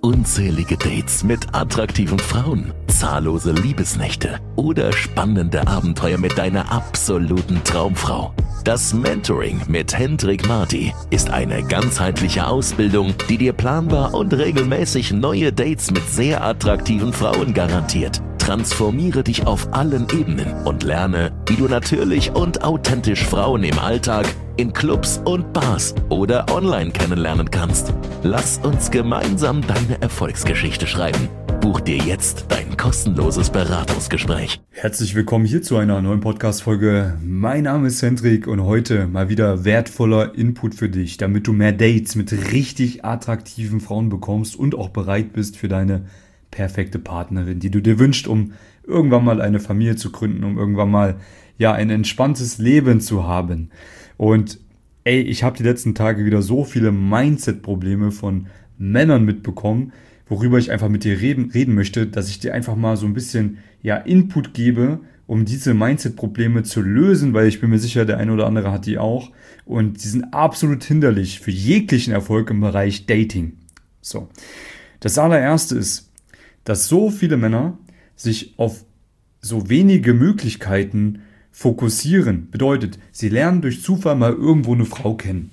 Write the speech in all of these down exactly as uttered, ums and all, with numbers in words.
unzählige Dates mit attraktiven Frauen, zahllose Liebesnächte oder spannende Abenteuer mit deiner absoluten Traumfrau. Das Mentoring mit Hendrik Marty ist eine ganzheitliche Ausbildung, die dir planbar und regelmäßig neue Dates mit sehr attraktiven Frauen garantiert. Transformiere dich auf allen Ebenen und lerne, wie du natürlich und authentisch Frauen im Alltag, in Clubs und Bars oder online kennenlernen kannst. Lass uns gemeinsam deine Erfolgsgeschichte schreiben. Buch dir jetzt dein kostenloses Beratungsgespräch. Herzlich willkommen hier zu einer neuen Podcast-Folge. Mein Name ist Hendrik und heute mal wieder wertvoller Input für dich, damit du mehr Dates mit richtig attraktiven Frauen bekommst und auch bereit bist für deine perfekte Partnerin, die du dir wünschst, um irgendwann mal eine Familie zu gründen, um irgendwann mal ja ein entspanntes Leben zu haben. Und ey, ich habe die letzten Tage wieder so viele Mindset-Probleme von Männern mitbekommen, worüber ich einfach mit dir reden, reden möchte, dass ich dir einfach mal so ein bisschen ja Input gebe, um diese Mindset-Probleme zu lösen, weil ich bin mir sicher, der eine oder andere hat die auch und die sind absolut hinderlich für jeglichen Erfolg im Bereich Dating. So, das allererste ist, dass so viele Männer sich auf so wenige Möglichkeiten fokussieren. Bedeutet, sie lernen durch Zufall mal irgendwo eine Frau kennen.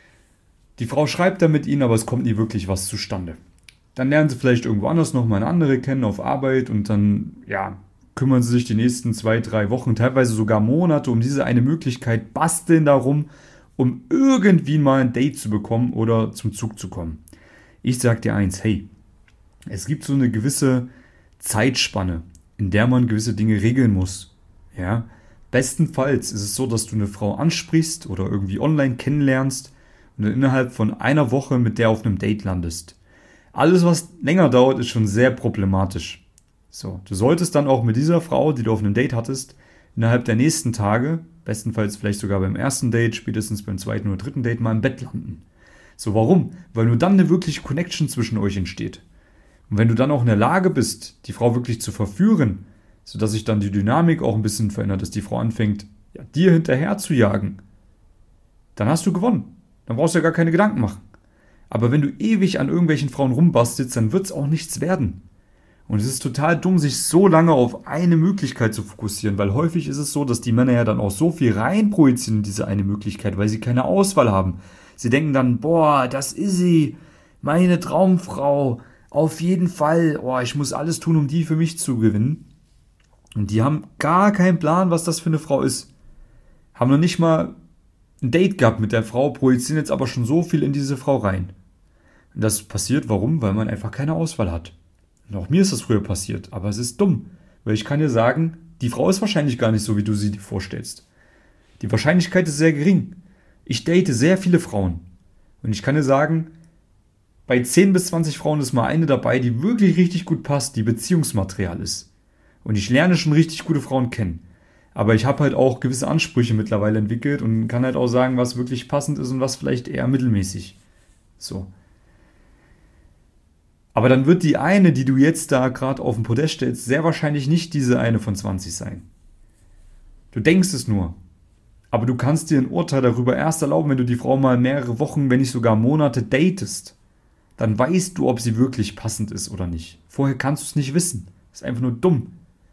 Die Frau schreibt dann mit ihnen, aber es kommt nie wirklich was zustande. Dann lernen sie vielleicht irgendwo anders noch mal eine andere kennen auf Arbeit und dann ja, kümmern sie sich die nächsten zwei, drei Wochen, teilweise sogar Monate um diese eine Möglichkeit, basteln darum, um irgendwie mal ein Date zu bekommen oder zum Zug zu kommen. Ich sag dir eins, hey, es gibt so eine gewisse Zeitspanne, in der man gewisse Dinge regeln muss. Ja? Bestenfalls ist es so, dass du eine Frau ansprichst oder irgendwie online kennenlernst und dann innerhalb von einer Woche mit der auf einem Date landest. Alles, was länger dauert, ist schon sehr problematisch. So, du solltest dann auch mit dieser Frau, die du auf einem Date hattest, innerhalb der nächsten Tage, bestenfalls vielleicht sogar beim ersten Date, spätestens beim zweiten oder dritten Date, mal im Bett landen. So, warum? Weil nur dann eine wirkliche Connection zwischen euch entsteht. Und wenn du dann auch in der Lage bist, die Frau wirklich zu verführen, sodass sich dann die Dynamik auch ein bisschen verändert, dass die Frau anfängt, ja, dir hinterher zu jagen, dann hast du gewonnen. Dann brauchst du ja gar keine Gedanken machen. Aber wenn du ewig an irgendwelchen Frauen rumbastelst, dann wird es auch nichts werden. Und es ist total dumm, sich so lange auf eine Möglichkeit zu fokussieren, weil häufig ist es so, dass die Männer ja dann auch so viel reinprojizieren in diese eine Möglichkeit, weil sie keine Auswahl haben. Sie denken dann, boah, das ist sie, meine Traumfrau, auf jeden Fall, oh, ich muss alles tun, um die für mich zu gewinnen. Und die haben gar keinen Plan, was das für eine Frau ist. Haben noch nicht mal ein Date gehabt mit der Frau, projizieren jetzt aber schon so viel in diese Frau rein. Und das passiert, warum? Weil man einfach keine Auswahl hat. Und auch mir ist das früher passiert, aber es ist dumm. Weil ich kann dir sagen, die Frau ist wahrscheinlich gar nicht so, wie du sie dir vorstellst. Die Wahrscheinlichkeit ist sehr gering. Ich date sehr viele Frauen. Und ich kann dir sagen, bei zehn bis zwanzig Frauen ist mal eine dabei, die wirklich richtig gut passt, die Beziehungsmaterial ist. Und ich lerne schon richtig gute Frauen kennen. Aber ich habe halt auch gewisse Ansprüche mittlerweile entwickelt und kann halt auch sagen, was wirklich passend ist und was vielleicht eher mittelmäßig. So. Aber dann wird die eine, die du jetzt da gerade auf den Podest stellst, sehr wahrscheinlich nicht diese eine von zwanzig sein. Du denkst es nur. Aber du kannst dir ein Urteil darüber erst erlauben, wenn du die Frau mal mehrere Wochen, wenn nicht sogar Monate datest. Dann weißt du, ob sie wirklich passend ist oder nicht. Vorher kannst du es nicht wissen. Das ist einfach nur dumm.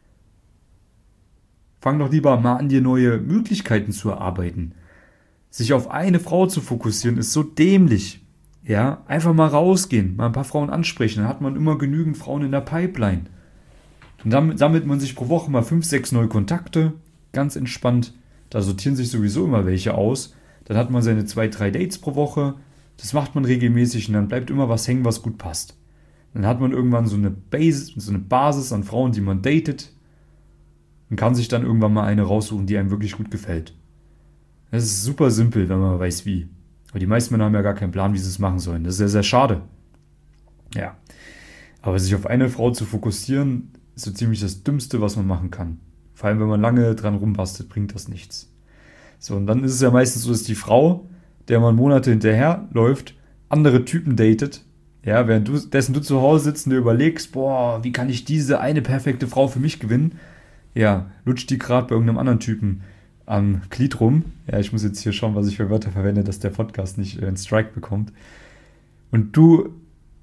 Fang doch lieber mal an, dir neue Möglichkeiten zu erarbeiten. Sich auf eine Frau zu fokussieren, ist so dämlich. Ja, einfach mal rausgehen, mal ein paar Frauen ansprechen, dann hat man immer genügend Frauen in der Pipeline. Und damit sammelt man sich pro Woche mal fünf, sechs neue Kontakte, ganz entspannt. Da sortieren sich sowieso immer welche aus. Dann hat man seine zwei, drei Dates pro Woche. Das macht man regelmäßig und dann bleibt immer was hängen, was gut passt. Dann hat man irgendwann so eine Basis, so eine Basis an Frauen, die man datet und kann sich dann irgendwann mal eine raussuchen, die einem wirklich gut gefällt. Das ist super simpel, wenn man weiß wie. Aber die meisten Männer haben ja gar keinen Plan, wie sie es machen sollen. Das ist sehr, sehr schade. Ja. Aber sich auf eine Frau zu fokussieren, ist so ziemlich das Dümmste, was man machen kann. Vor allem, wenn man lange dran rumbastelt, bringt das nichts. So, und dann ist es ja meistens so, dass die Frau, der man Monate hinterherläuft, andere Typen datet, ja, während du, dessen du zu Hause sitzt und dir überlegst, boah, wie kann ich diese eine perfekte Frau für mich gewinnen? Ja, lutscht die gerade bei irgendeinem anderen Typen am Glied rum. Ja, ich muss jetzt hier schauen, was ich für Wörter verwende, dass der Podcast nicht äh, einen Strike bekommt. Und du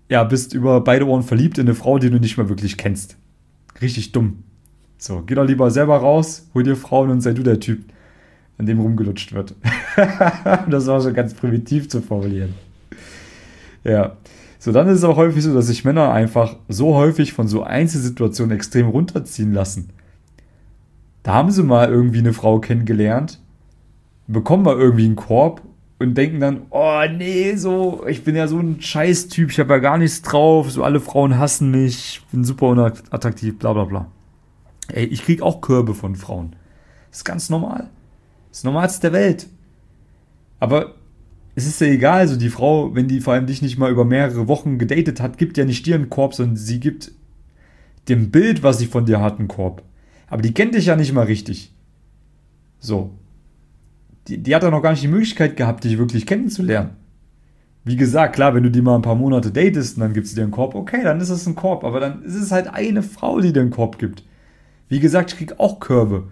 ja, bist über beide Ohren verliebt in eine Frau, die du nicht mehr wirklich kennst. Richtig dumm. So, geh doch lieber selber raus, hol dir Frauen und sei du der Typ, an dem rumgelutscht wird. Das war schon ganz primitiv zu formulieren. Ja. So, dann ist es auch häufig so, dass sich Männer einfach so häufig von so Einzelsituationen extrem runterziehen lassen. Da haben sie mal irgendwie eine Frau kennengelernt, bekommen mal irgendwie einen Korb und denken dann, oh nee, so, ich bin ja so ein Scheiß-Typ, ich habe ja gar nichts drauf, so alle Frauen hassen mich, ich bin super unattraktiv, bla bla bla. Ey, ich krieg auch Körbe von Frauen. Das ist ganz normal. Das ist das Normalste der Welt. Aber es ist ja egal, so die Frau, wenn die vor allem dich nicht mal über mehrere Wochen gedatet hat, gibt ja nicht dir einen Korb, sondern sie gibt dem Bild, was sie von dir hat, einen Korb. Aber die kennt dich ja nicht mal richtig. So. Die, die hat ja noch gar nicht die Möglichkeit gehabt, dich wirklich kennenzulernen. Wie gesagt, klar, wenn du die mal ein paar Monate datest und dann gibt sie dir einen Korb, okay, dann ist es ein Korb. Aber dann ist es halt eine Frau, die dir einen Korb gibt. Wie gesagt, ich krieg auch Körbe.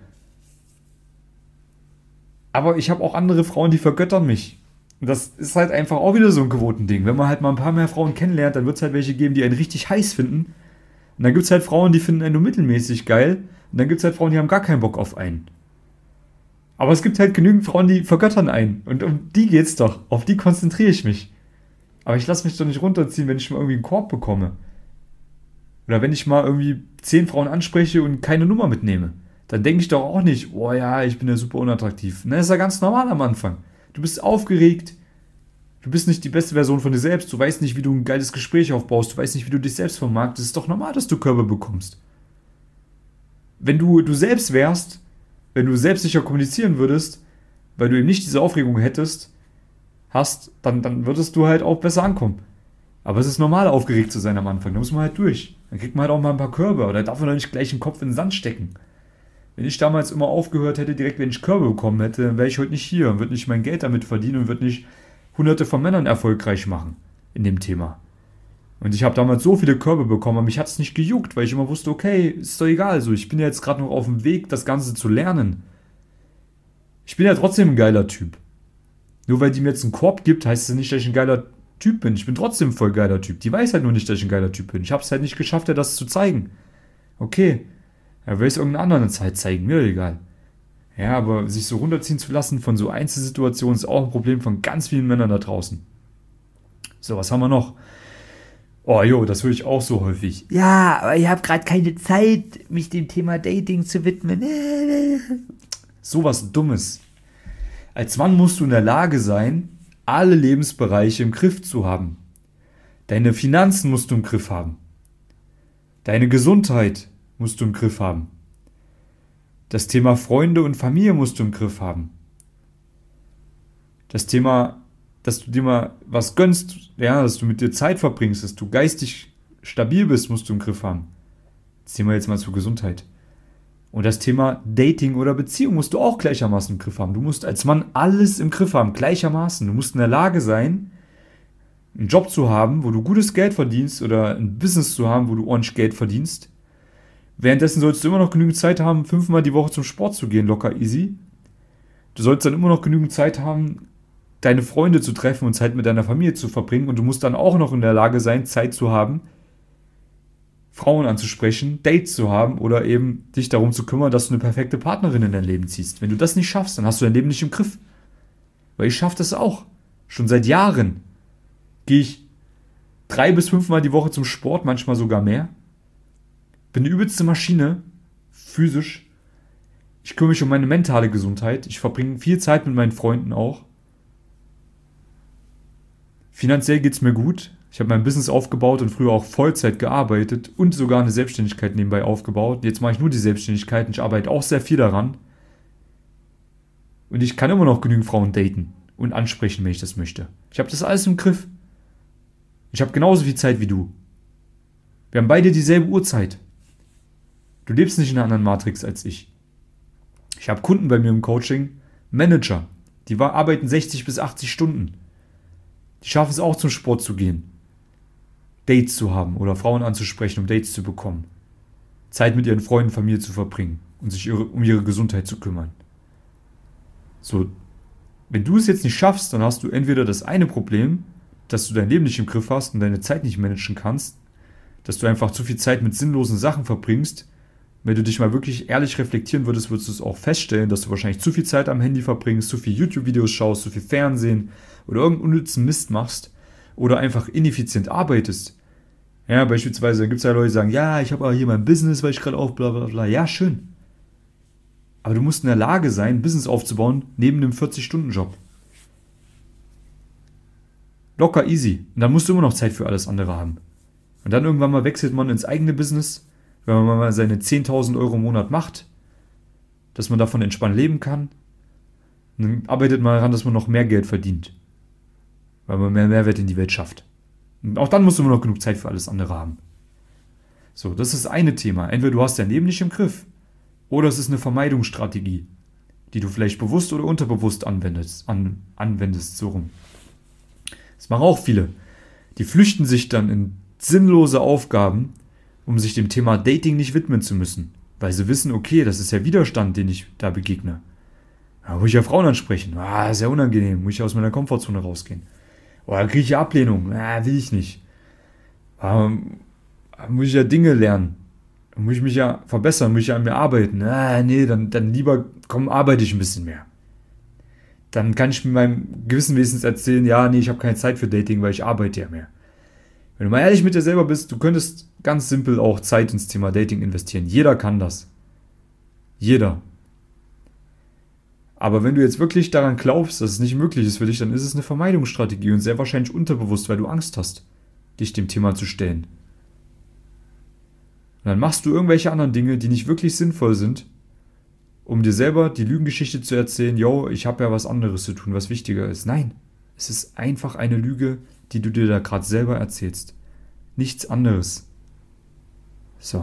Aber ich habe auch andere Frauen, die vergöttern mich. Und das ist halt einfach auch wieder so ein Quotending. Wenn man halt mal ein paar mehr Frauen kennenlernt, dann wird es halt welche geben, die einen richtig heiß finden. Und dann gibt es halt Frauen, die finden einen nur mittelmäßig geil. Und dann gibt es halt Frauen, die haben gar keinen Bock auf einen. Aber es gibt halt genügend Frauen, die vergöttern einen. Und um die geht's doch. Auf die konzentriere ich mich. Aber ich lasse mich doch nicht runterziehen, wenn ich mal irgendwie einen Korb bekomme. Oder wenn ich mal irgendwie zehn Frauen anspreche und keine Nummer mitnehme. Dann denke ich doch auch nicht, oh ja, ich bin ja super unattraktiv. Na, das ist ja ganz normal am Anfang. Du bist aufgeregt. Du bist nicht die beste Version von dir selbst. Du weißt nicht, wie du ein geiles Gespräch aufbaust. Du weißt nicht, wie du dich selbst vermarktest. Es ist doch normal, dass du Körbe bekommst. Wenn du du selbst wärst, wenn du selbstsicher kommunizieren würdest, weil du eben nicht diese Aufregung hättest, hast, dann, dann würdest du halt auch besser ankommen. Aber es ist normal, aufgeregt zu sein am Anfang. Da muss man halt durch. Dann kriegt man halt auch mal ein paar Körbe. Oder darf man doch nicht gleich den Kopf in den Sand stecken. Wenn ich damals immer aufgehört hätte, direkt wenn ich Körbe bekommen hätte, dann wäre ich heute nicht hier und würde nicht mein Geld damit verdienen und würde nicht hunderte von Männern erfolgreich machen in dem Thema. Und ich habe damals so viele Körbe bekommen, aber mich hat es nicht gejuckt, weil ich immer wusste, okay, ist doch egal, so, ich bin ja jetzt gerade noch auf dem Weg, das Ganze zu lernen. Ich bin ja trotzdem ein geiler Typ. Nur weil die mir jetzt einen Korb gibt, heißt es nicht, dass ich ein geiler Typ bin. Ich bin trotzdem ein voll geiler Typ. Die weiß halt nur nicht, dass ich ein geiler Typ bin. Ich habe es halt nicht geschafft, ihr das zu zeigen. Okay. Er will es irgendeiner anderen Zeit zeigen, mir egal. Ja, aber sich so runterziehen zu lassen von so Einzelsituationen ist auch ein Problem von ganz vielen Männern da draußen. So, was haben wir noch? Oh jo, das höre ich auch so häufig. Ja, aber ich habe gerade keine Zeit, mich dem Thema Dating zu widmen. Sowas Dummes. Als Mann musst du in der Lage sein, alle Lebensbereiche im Griff zu haben. Deine Finanzen musst du im Griff haben. Deine Gesundheit musst du im Griff haben. Das Thema Freunde und Familie musst du im Griff haben. Das Thema, dass du dir mal was gönnst, ja, dass du mit dir Zeit verbringst, dass du geistig stabil bist, musst du im Griff haben. Das Thema jetzt mal zur Gesundheit. Und das Thema Dating oder Beziehung musst du auch gleichermaßen im Griff haben. Du musst als Mann alles im Griff haben, gleichermaßen. Du musst in der Lage sein, einen Job zu haben, wo du gutes Geld verdienst oder ein Business zu haben, wo du ordentlich Geld verdienst. Währenddessen sollst du immer noch genügend Zeit haben, fünfmal die Woche zum Sport zu gehen, locker easy. Du sollst dann immer noch genügend Zeit haben, deine Freunde zu treffen und Zeit mit deiner Familie zu verbringen. Und du musst dann auch noch in der Lage sein, Zeit zu haben, Frauen anzusprechen, Dates zu haben oder eben dich darum zu kümmern, dass du eine perfekte Partnerin in dein Leben ziehst. Wenn du das nicht schaffst, dann hast du dein Leben nicht im Griff. Weil ich schaffe das auch. Schon seit Jahren gehe ich drei bis fünfmal die Woche zum Sport, manchmal sogar mehr. Bin eine übelste Maschine, physisch. Ich kümmere mich um meine mentale Gesundheit. Ich verbringe viel Zeit mit meinen Freunden auch. Finanziell geht es mir gut. Ich habe mein Business aufgebaut und früher auch Vollzeit gearbeitet und sogar eine Selbstständigkeit nebenbei aufgebaut. Jetzt mache ich nur die Selbstständigkeit und ich arbeite auch sehr viel daran. Und ich kann immer noch genügend Frauen daten und ansprechen, wenn ich das möchte. Ich habe das alles im Griff. Ich habe genauso viel Zeit wie du. Wir haben beide dieselbe Uhrzeit. Du lebst nicht in einer anderen Matrix als ich. Ich habe Kunden bei mir im Coaching, Manager, die arbeiten sechzig bis achtzig Stunden. Die schaffen es auch zum Sport zu gehen, Dates zu haben oder Frauen anzusprechen, um Dates zu bekommen, Zeit mit ihren Freunden, Familie zu verbringen und sich ihre, um ihre Gesundheit zu kümmern. So, wenn du es jetzt nicht schaffst, dann hast du entweder das eine Problem, dass du dein Leben nicht im Griff hast und deine Zeit nicht managen kannst, dass du einfach zu viel Zeit mit sinnlosen Sachen verbringst. Wenn du dich mal wirklich ehrlich reflektieren würdest, würdest du es auch feststellen, dass du wahrscheinlich zu viel Zeit am Handy verbringst, zu viel YouTube-Videos schaust, zu viel Fernsehen oder irgendeinen unnützen Mist machst oder einfach ineffizient arbeitest. Ja, beispielsweise gibt es ja Leute, die sagen, ja, ich habe aber hier mein Business, weil ich gerade auf, bla bla bla. Ja, schön. Aber du musst in der Lage sein, ein Business aufzubauen neben einem vierzig-Stunden-Job. Locker easy. Und dann musst du immer noch Zeit für alles andere haben. Und dann irgendwann mal wechselt man ins eigene Business, wenn man mal seine zehntausend Euro im Monat macht, dass man davon entspannt leben kann. Und dann arbeitet man daran, dass man noch mehr Geld verdient. Weil man mehr Mehrwert in die Welt schafft. Und auch dann musst du immer noch genug Zeit für alles andere haben. So, das ist das eine Thema. Entweder du hast dein Leben nicht im Griff, oder es ist eine Vermeidungsstrategie, die du vielleicht bewusst oder unterbewusst anwendest, an, anwendest, so rum. Das machen auch viele. Die flüchten sich dann in sinnlose Aufgaben, um sich dem Thema Dating nicht widmen zu müssen. Weil sie wissen, okay, das ist ja Widerstand, den ich da begegne. Da muss ich ja Frauen ansprechen. Ah, ist ja unangenehm. Muss ich aus meiner Komfortzone rausgehen. Oder kriege ich ja Ablehnung. Ah, will ich nicht. Ah, muss ich ja Dinge lernen. Da muss ich mich ja verbessern, muss ich ja an mir arbeiten. Ah, nee, dann, dann lieber, komm, arbeite ich ein bisschen mehr. Dann kann ich mit meinem Gewissen wenigstens erzählen, ja, nee, ich habe keine Zeit für Dating, weil ich arbeite ja mehr. Wenn du mal ehrlich mit dir selber bist, du könntest ganz simpel auch Zeit ins Thema Dating investieren. Jeder kann das. Jeder. Aber wenn du jetzt wirklich daran glaubst, dass es nicht möglich ist für dich, dann ist es eine Vermeidungsstrategie und sehr wahrscheinlich unterbewusst, weil du Angst hast, dich dem Thema zu stellen. Und dann machst du irgendwelche anderen Dinge, die nicht wirklich sinnvoll sind, um dir selber die Lügengeschichte zu erzählen, yo, ich habe ja was anderes zu tun, was wichtiger ist. Nein, es ist einfach eine Lüge, die du dir da gerade selber erzählst. Nichts anderes. So.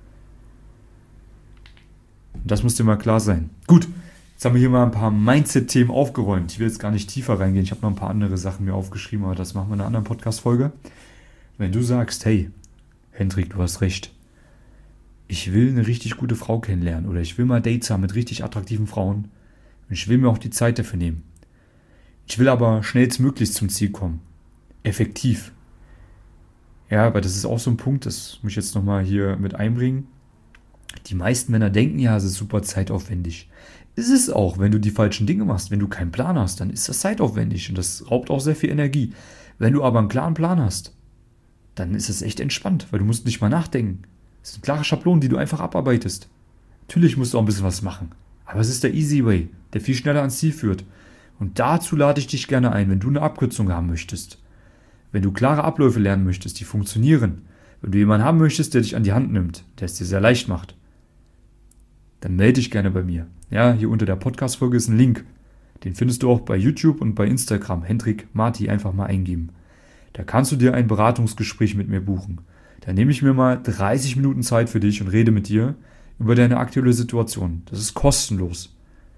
Und das muss dir mal klar sein. Gut, jetzt haben wir hier mal ein paar Mindset-Themen aufgeräumt. Ich will jetzt gar nicht tiefer reingehen. Ich habe noch ein paar andere Sachen mir aufgeschrieben, aber das machen wir in einer anderen Podcast-Folge. Wenn du sagst, hey, Hendrik, du hast recht. Ich will eine richtig gute Frau kennenlernen oder ich will mal Dates haben mit richtig attraktiven Frauen und ich will mir auch die Zeit dafür nehmen. Ich will aber schnellstmöglichst zum Ziel kommen. Effektiv. Ja, aber das ist auch so ein Punkt, das muss ich jetzt nochmal hier mit einbringen. Die meisten Männer denken, ja, es ist super zeitaufwendig. Ist es auch, wenn du die falschen Dinge machst, wenn du keinen Plan hast, dann ist das zeitaufwendig und das raubt auch sehr viel Energie. Wenn du aber einen klaren Plan hast, dann ist es echt entspannt, weil du musst nicht mal nachdenken. Das sind klare Schablonen, die du einfach abarbeitest. Natürlich musst du auch ein bisschen was machen, aber es ist der Easy Way, der viel schneller ans Ziel führt. Und dazu lade ich dich gerne ein, wenn du eine Abkürzung haben möchtest. Wenn du klare Abläufe lernen möchtest, die funktionieren. Wenn du jemanden haben möchtest, der dich an die Hand nimmt, der es dir sehr leicht macht, dann melde dich gerne bei mir. Ja, hier unter der Podcast-Folge ist ein Link. Den findest du auch bei YouTube und bei Instagram. Hendrik Marti einfach mal eingeben. Da kannst du dir ein Beratungsgespräch mit mir buchen. Da nehme ich mir mal dreißig Minuten Zeit für dich und rede mit dir über deine aktuelle Situation. Das ist kostenlos.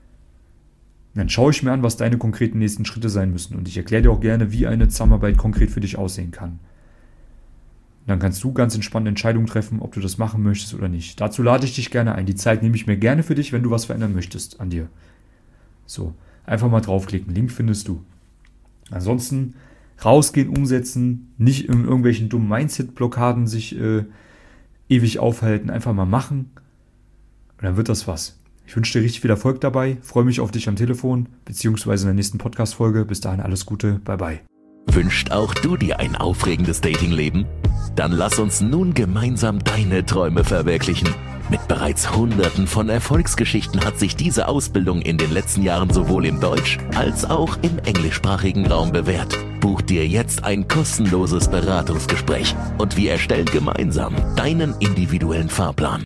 Dann schaue ich mir an, was deine konkreten nächsten Schritte sein müssen. Und ich erkläre dir auch gerne, wie eine Zusammenarbeit konkret für dich aussehen kann. Dann kannst du ganz entspannt Entscheidungen treffen, ob du das machen möchtest oder nicht. Dazu lade ich dich gerne ein. Die Zeit nehme ich mir gerne für dich, wenn du was verändern möchtest an dir. So, einfach mal draufklicken. Link findest du. Ansonsten rausgehen, umsetzen, nicht in irgendwelchen dummen Mindset-Blockaden sich äh, ewig aufhalten. Einfach mal machen und dann wird das was. Ich wünsche dir richtig viel Erfolg dabei. Freue mich auf dich am Telefon, beziehungsweise in der nächsten Podcast-Folge. Bis dahin alles Gute. Bye, bye. Wünscht auch du dir ein aufregendes Datingleben? Dann lass uns nun gemeinsam deine Träume verwirklichen. Mit bereits Hunderten von Erfolgsgeschichten hat sich diese Ausbildung in den letzten Jahren sowohl im Deutsch- als auch im englischsprachigen Raum bewährt. Buch dir jetzt ein kostenloses Beratungsgespräch und wir erstellen gemeinsam deinen individuellen Fahrplan.